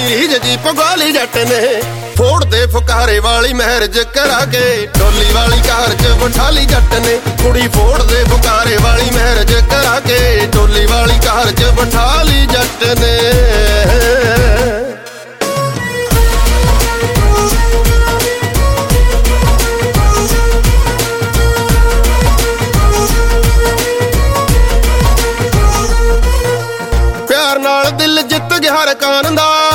ਰੀਝ ਜੀ ਪਗਾਲੀ ਜੱਟ ਨੇ। ਫੋੜਦੇ ਫੁਕਾਰੇ ਵਾਲੀ ਮੈਰਿਜ ਕਰਾ ਕੇ ਡੋਲੀ ਵਾਲੀ ਕਾਰ 'ਚ ਬਿਠਾਲੀ ਜੱਟ ਨੇ। ਕੁੜੀ ਫੋੜਦੇ ਫੁਕਾਰੇ ਵਾਲੀ ਮੈਰਿਜ ਕਰਾ ਕੇ ਡੋਲੀ ਵਾਲੀ ਕਾਰ 'ਚ ਬਿਠਾਲੀ ਜੱਟ ਨੇ।